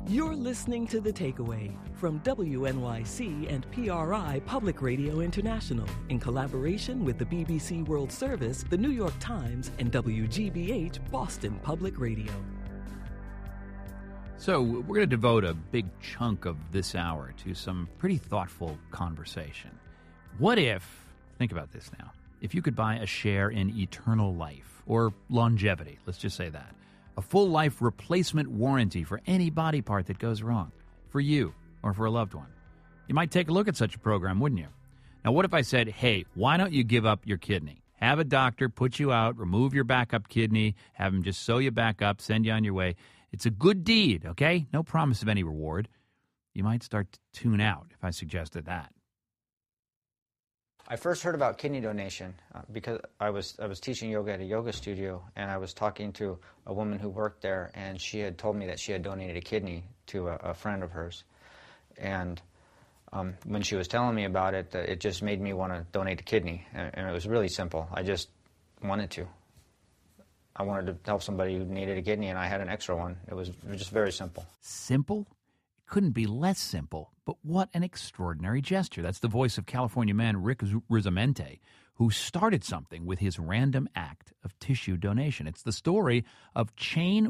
You're listening to The Takeaway from WNYC and PRI Public Radio International in collaboration with the BBC World Service, the New York Times, and WGBH Boston Public Radio. So we're going to devote a big chunk of this hour to some pretty thoughtful conversation. What if, think about this now, if you could buy a share in eternal life or longevity, let's just say that, a full life replacement warranty for any body part that goes wrong, for you or for a loved one. You might take a look at such a program, wouldn't you? Now, what if I said, hey, why don't you give up your kidney? Have a doctor put you out, remove your backup kidney, have them just sew you back up, send you on your way. It's a good deed, okay? No promise of any reward. You might start to tune out if I suggested that. I first heard about kidney donation because I was teaching yoga at a yoga studio, and I was talking to a woman who worked there, and she had told me that she had donated a kidney to a friend of hers. And when she was telling me about it, it just made me want to donate a kidney, and it was really simple. I just wanted to. I wanted to help somebody who needed a kidney, and I had an extra one. It was just very simple. Simple? It couldn't be less simple. But what an extraordinary gesture. That's the voice of California man Rick Rizamente, who started something with his random act of tissue donation. It's the story of Chain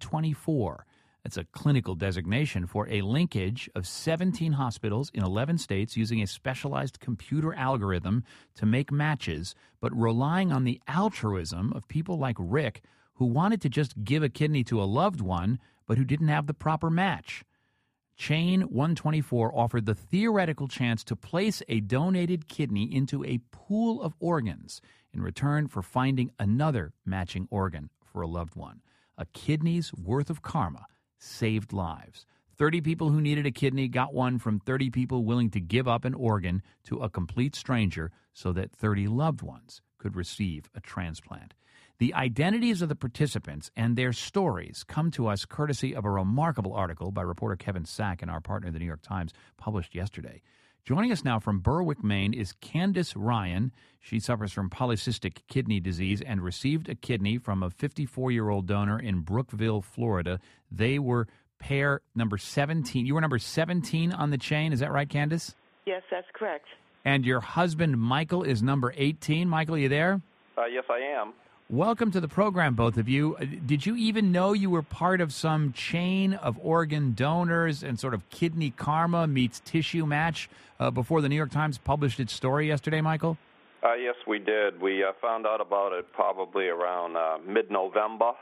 124. That's a clinical designation for a linkage of 17 hospitals in 11 states using a specialized computer algorithm to make matches, but relying on the altruism of people like Rick, who wanted to just give a kidney to a loved one, but who didn't have the proper match. Chain 124 offered the theoretical chance to place a donated kidney into a pool of organs in return for finding another matching organ for a loved one. A kidney's worth of karma saved lives. 30 people who needed a kidney got one from 30 people willing to give up an organ to a complete stranger so that 30 loved ones could receive a transplant. The identities of the participants and their stories come to us courtesy of a remarkable article by reporter Kevin Sack and our partner, the New York Times, published yesterday. Joining us now from Berwick, Maine, is Candace Ryan. She suffers from polycystic kidney disease and received a kidney from a 54-year-old donor in Brookville, Florida. They were pair number 17. You were number 17 on the chain. Is that right, Candace? Yes, that's correct. And your husband, Michael, is number 18. Michael, are you there? Yes, I am. Welcome to the program, both of you. Did you even know you were part of some chain of organ donors and sort of kidney karma meets tissue match before the New York Times published its story yesterday, Michael? Yes, we did. We found out about it probably around mid-November.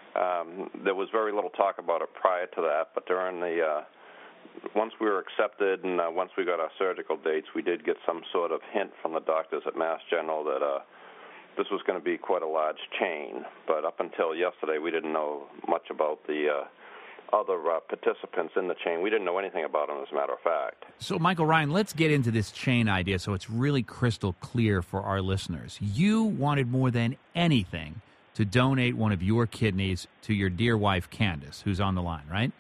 There was very little talk about it prior to that, but during the once we were accepted and once we got our surgical dates, we did get some sort of hint from the doctors at Mass General that this was going to be quite a large chain, but up until yesterday, we didn't know much about the other participants in the chain. We didn't know anything about them, as a matter of fact. So, Michael Ryan, let's get into this chain idea so it's really crystal clear for our listeners. You wanted more than anything to donate one of your kidneys to your dear wife, Candace, who's on the line, right?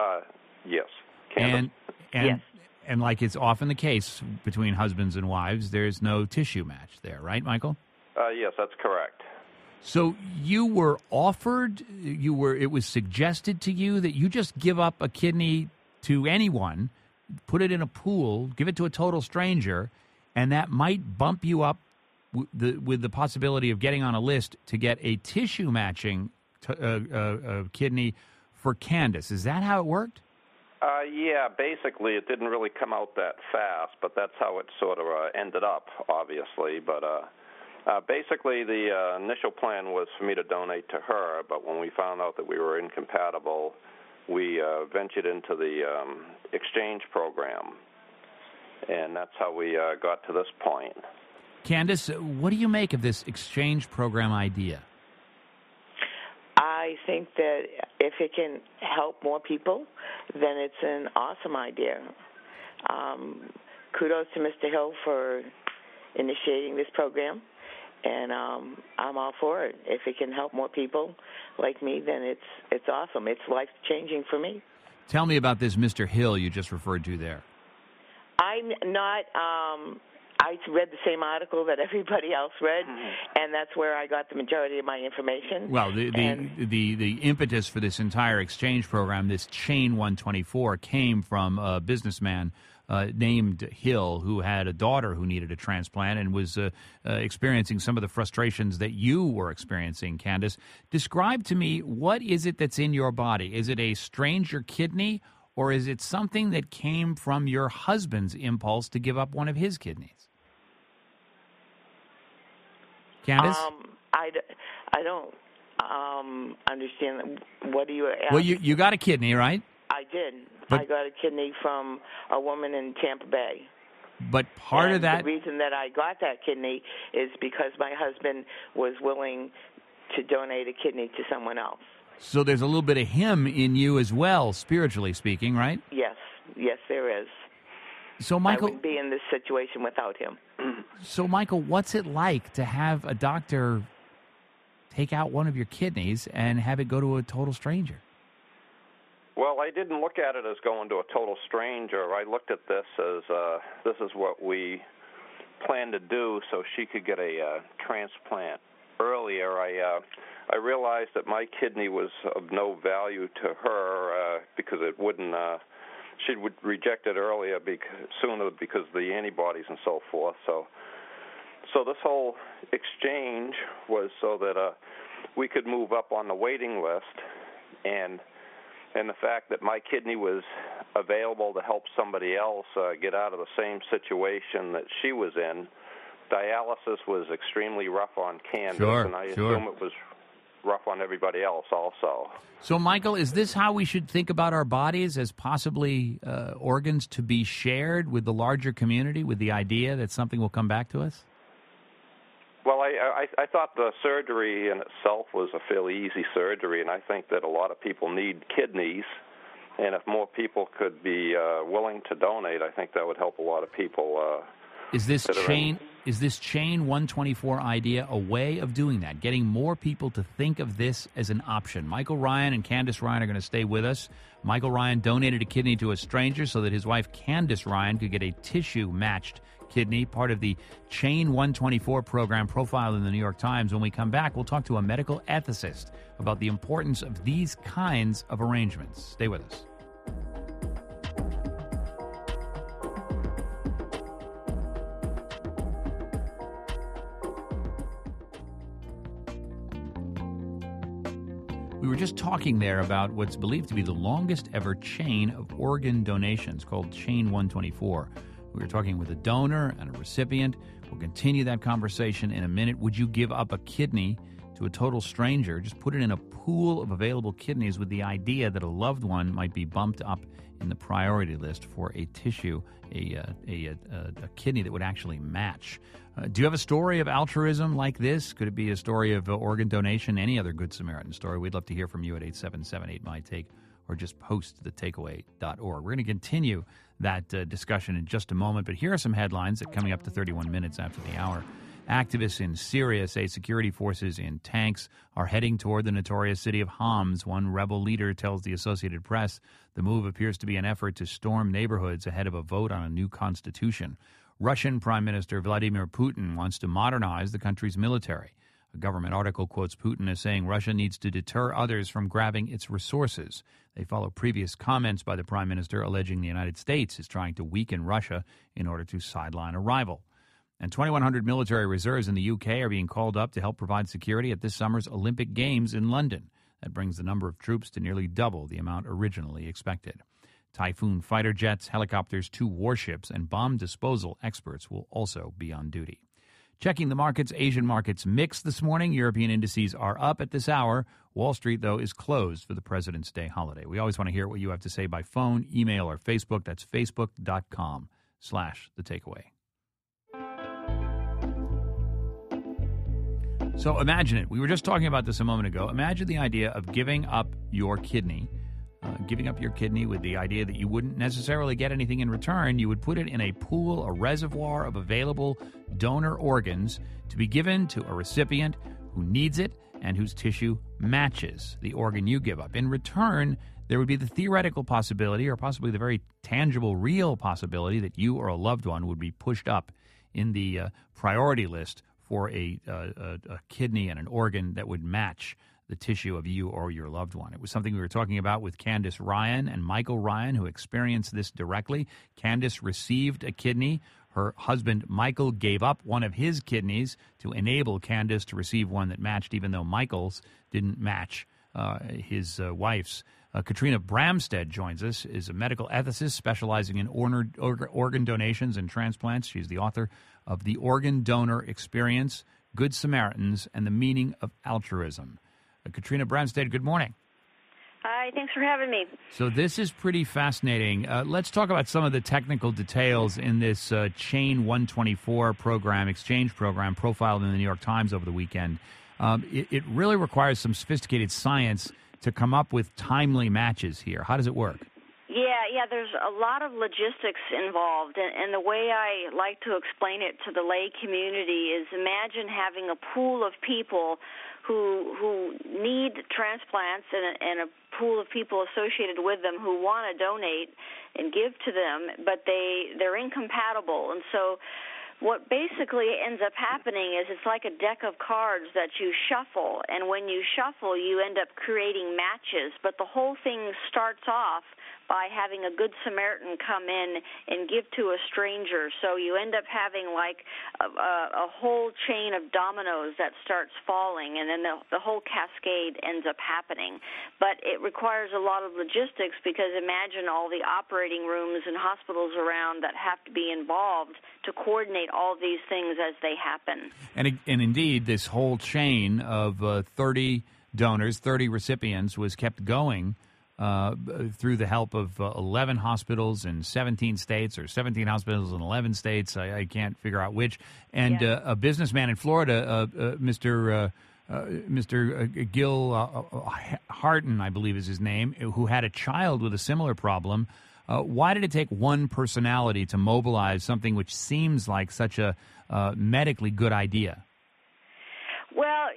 Yes. Candace. Yes. And like it's often the case between husbands and wives, there's no tissue match there, right, Michael? Yes, that's correct. So you were offered, it was suggested to you that you just give up a kidney to anyone, put it in a pool, give it to a total stranger, and that might bump you up with the possibility of getting on a list to get a tissue matching kidney for Candace. Is that how it worked? Yeah, basically it didn't really come out that fast, but that's how it sort of ended up, obviously. But basically the initial plan was for me to donate to her, but when we found out that we were incompatible, we ventured into the exchange program, and that's how we got to this point. Candace, what do you make of this exchange program idea? I think that if it can help more people, then it's an awesome idea. Kudos to Mr. Hill for initiating this program, and I'm all for it. If it can help more people like me, then it's awesome. It's life-changing for me. Tell me about this Mr. Hill you just referred to there. I'm not I read the same article that everybody else read, and that's where I got the majority of my information. Well, the impetus for this entire exchange program, this Chain 124, came from a businessman named Hill, who had a daughter who needed a transplant and was experiencing some of the frustrations that you were experiencing, Candace. Describe to me, what is it that's in your body? Is it a stranger kidney, or is it something that came from your husband's impulse to give up one of his kidneys? Candace? I don't understand. What do you ask? Well, you got a kidney, right? I did. But, I got a kidney from a woman in Tampa Bay. But part of that... The reason that I got that kidney is because my husband was willing to donate a kidney to someone else. So there's a little bit of him in you as well, spiritually speaking, right? Yes, there is. So, Michael, I wouldn't be in this situation without him. So, Michael, what's it like to have a doctor take out one of your kidneys and have it go to a total stranger? Well, I didn't look at it as going to a total stranger. I looked at this as this is what we planned to do so she could get a transplant earlier. I realized that my kidney was of no value to her because it wouldn't. She would reject it earlier sooner because of the antibodies and so forth. So this whole exchange was so that we could move up on the waiting list, and the fact that my kidney was available to help somebody else get out of the same situation that she was in. Dialysis was extremely rough on Candace, and I assume it was rough on everybody else also. So, Michael, is this how we should think about our bodies, as possibly organs to be shared with the larger community, with the idea that something will come back to us? Well, I thought the surgery in itself was a fairly easy surgery, and I think that a lot of people need kidneys, and if more people could be willing to donate, I think that would help a lot of people. Is this Chain 124 idea a way of doing that, getting more people to think of this as an option? Michael Ryan and Candace Ryan are going to stay with us. Michael Ryan donated a kidney to a stranger so that his wife Candace Ryan could get a tissue-matched kidney, part of the Chain 124 program profiled in the New York Times. When we come back, we'll talk to a medical ethicist about the importance of these kinds of arrangements. Stay with us. We were just talking there about what's believed to be the longest ever chain of organ donations, called Chain 124. We were talking with a donor and a recipient. We'll continue that conversation in a minute. Would you give up a kidney to a total stranger? Just put it in a pool of available kidneys with the idea that a loved one might be bumped up in the priority list for a tissue, a kidney that would actually match. Do you have a story of altruism like this? Could it be a story of organ donation? Any other Good Samaritan story? We'd love to hear from you at 877-8MY-TAKE, or just post to thetakeaway.org. We're going to continue that discussion in just a moment, but here are some headlines that coming up to 31 minutes after the hour. Activists in Syria say security forces in tanks are heading toward the notorious city of Homs. One rebel leader tells the Associated Press the move appears to be an effort to storm neighborhoods ahead of a vote on a new constitution. Russian Prime Minister Vladimir Putin wants to modernize the country's military. A government article quotes Putin as saying Russia needs to deter others from grabbing its resources. They follow previous comments by the Prime Minister alleging the United States is trying to weaken Russia in order to sideline a rival. And 2,100 military reserves in the UK are being called up to help provide security at this summer's Olympic Games in London. That brings the number of troops to nearly double the amount originally expected. Typhoon fighter jets, helicopters, 2 warships, and bomb disposal experts will also be on duty. Checking the markets, Asian markets mixed this morning. European indices are up at this hour. Wall Street, though, is closed for the President's Day holiday. We always want to hear what you have to say by phone, email, or Facebook. That's facebook.com/thetakeaway. So imagine it. We were just talking about this a moment ago. Imagine the idea of giving up your kidney. Giving up your kidney with the idea that you wouldn't necessarily get anything in return. You would put it in a pool, a reservoir of available donor organs to be given to a recipient who needs it and whose tissue matches the organ you give up. In return, there would be the theoretical possibility, or possibly the very tangible, real possibility, that you or a loved one would be pushed up in the priority list for a kidney and an organ that would match the tissue of you or your loved one. It was something we were talking about with Candace Ryan and Michael Ryan, who experienced this directly. Candace received a kidney. Her husband, Michael, gave up one of his kidneys to enable Candace to receive one that matched, even though Michael's didn't match his wife's. Katrina Bramstead joins us, is a medical ethicist specializing in organ donations and transplants. She's the author of The Organ Donor Experience, Good Samaritans, and the Meaning of Altruism. Katrina Bramstead, good morning. Hi, thanks for having me. So this is pretty fascinating. Let's talk about some of the technical details in this Chain 124 program, exchange program, profiled in the New York Times over the weekend. It really requires some sophisticated science to come up with timely matches here. How does it work? Yeah, there's a lot of logistics involved, and the way I like to explain it to the lay community is imagine having a pool of people who need transplants and a pool of people associated with them who want to donate and give to them, but they're incompatible. And so what basically ends up happening is it's like a deck of cards that you shuffle, and when you shuffle, you end up creating matches, but the whole thing starts off by having a Good Samaritan come in and give to a stranger. So you end up having like a whole chain of dominoes that starts falling, and then the whole cascade ends up happening. But it requires a lot of logistics, because imagine all the operating rooms and hospitals around that have to be involved to coordinate all these things as they happen. And indeed, this whole chain of 30 donors, 30 recipients was kept going through the help of 11 hospitals in 17 states, or 17 hospitals in 11 states. I can't figure out which. And a businessman in Florida, Mr. Gil Harton, I believe is his name, who had a child with a similar problem. Why did it take one personality to mobilize something which seems like such a medically good idea? Well,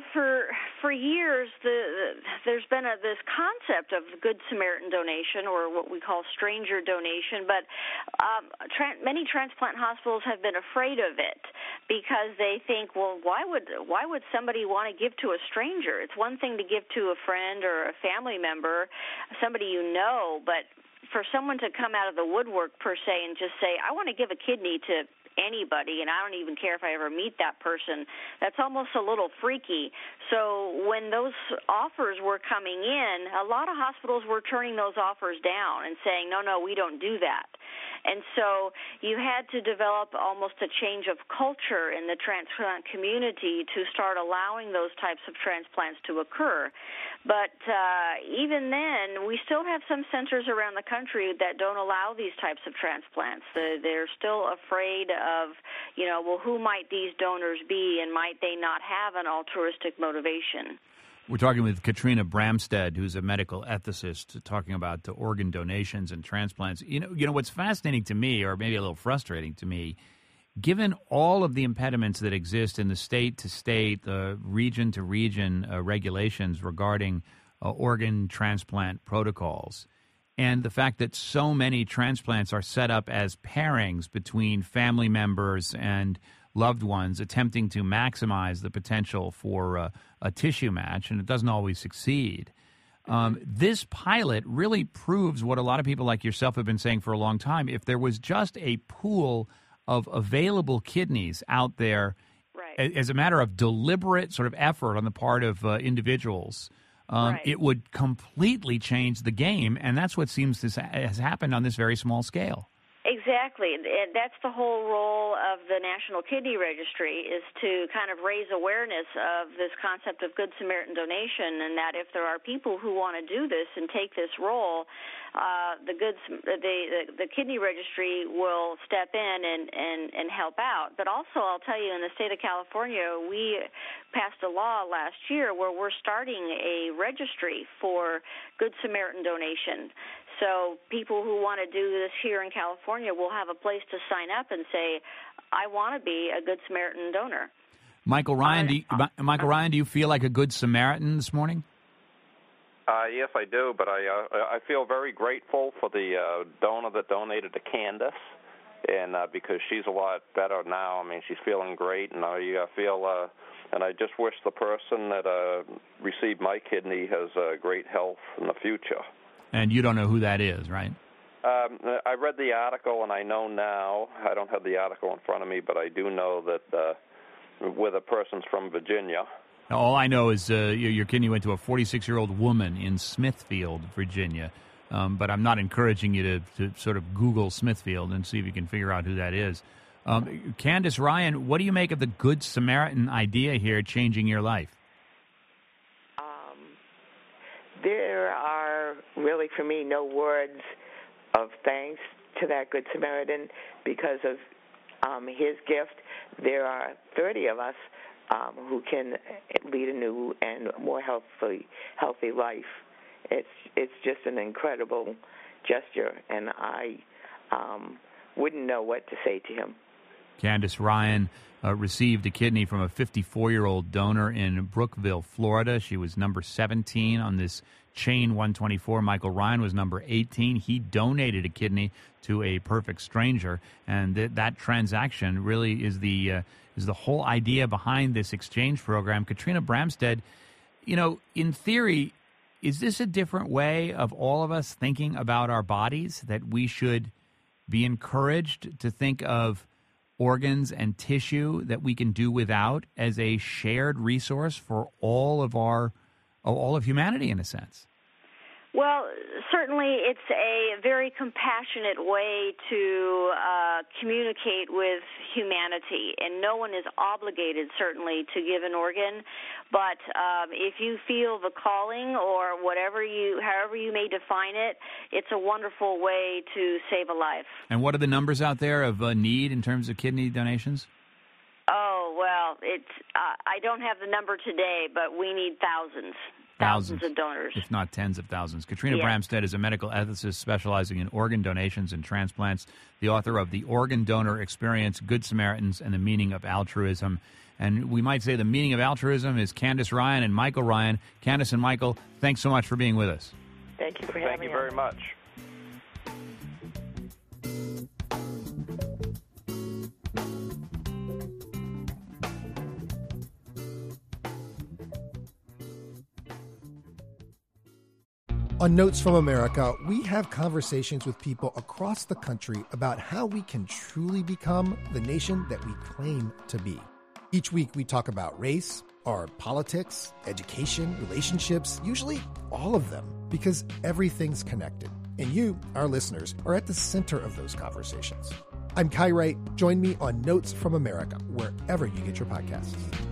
for years, there's been this concept of Good Samaritan donation, or what we call stranger donation, but many transplant hospitals have been afraid of it because they think, well, why would somebody want to give to a stranger? It's one thing to give to a friend or a family member, somebody you know, but for someone to come out of the woodwork, per se, and just say, I want to give a kidney to anybody, and I don't even care if I ever meet that person, that's almost a little freaky. So when those offers were coming in, a lot of hospitals were turning those offers down and saying, no, we don't do that. And so you had to develop almost a change of culture in the transplant community to start allowing those types of transplants to occur. But even then, we still have some centers around the country that don't allow these types of transplants. They're still afraid of, who might these donors be, and might they not have an altruistic motivation? We're talking with Katrina Bramstead, who's a medical ethicist, talking about organ donations and transplants. You know what's fascinating to me, or maybe a little frustrating to me, given all of the impediments that exist in the state-to-state, region-to-region regulations regarding organ transplant protocols, and the fact that so many transplants are set up as pairings between family members and loved ones attempting to maximize the potential for a tissue match, and it doesn't always succeed. This pilot really proves what a lot of people like yourself have been saying for a long time. If there was just a pool of available kidneys out there, right, as a matter of deliberate sort of effort on the part of individuals, right, it would completely change the game, and that's what seems to has happened on this very small scale. Exactly. That's the whole role of the National Kidney Registry, is to kind of raise awareness of this concept of Good Samaritan donation, and that if there are people who want to do this and take this role, the Kidney Registry will step in and help out. But also, I'll tell you, in the state of California, we passed a law last year where we're starting a registry for Good Samaritan donation. So people who want to do this here in California will have a place to sign up and say, I want to be a Good Samaritan donor. Michael Ryan, do you feel like a Good Samaritan this morning? Yes, I do, but I feel very grateful for the donor that donated to Candace. and because she's a lot better now. I mean, she's feeling great, and I feel, and I just wish the person that received my kidney has great health in the future. And you don't know who that is, right? I read the article, and I know now. I don't have the article in front of me, but I do know that where the person's from Virginia. All I know is your kidney went to a 46-year-old woman in Smithfield, Virginia. But I'm not encouraging you to sort of Google Smithfield and see if you can figure out who that is. Candace Ryan, what do you make of the Good Samaritan idea here changing your life? There are really, for me, no words of thanks to that Good Samaritan because of his gift. There are 30 of us who can lead a new and more healthy life. It's just an incredible gesture, and I wouldn't know what to say to him. Candace Ryan received a kidney from a 54-year-old donor in Brookville, Florida. She was number 17 on this chain 124. Michael Ryan was number 18. He donated a kidney to a perfect stranger, and that transaction really is the whole idea behind this exchange program. Katrina Bramstead, in theory, is this a different way of all of us thinking about our bodies, that we should be encouraged to think of organs and tissue that we can do without as a shared resource for all of humanity, in a sense? Well, certainly it's a very compassionate way to communicate with humanity, and no one is obligated, certainly, to give an organ. But if you feel the calling, or however you may define it, it's a wonderful way to save a life. And what are the numbers out there of need in terms of kidney donations? Oh, well, I don't have the number today, but we need thousands of donors, if not tens of thousands. Katrina Bramstead is a medical ethicist specializing in organ donations and transplants, the author of The Organ Donor Experience, Good Samaritans, and the Meaning of Altruism. And we might say the meaning of altruism is Candace Ryan and Michael Ryan. Candace and Michael, thanks so much for being with us. Thank you for having me. Thank you very much. On Notes from America, we have conversations with people across the country about how we can truly become the nation that we claim to be. Each week we talk about race, our politics, education, relationships, usually all of them, because everything's connected. And you, our listeners, are at the center of those conversations. I'm Kai Wright. Join me on Notes from America, wherever you get your podcasts.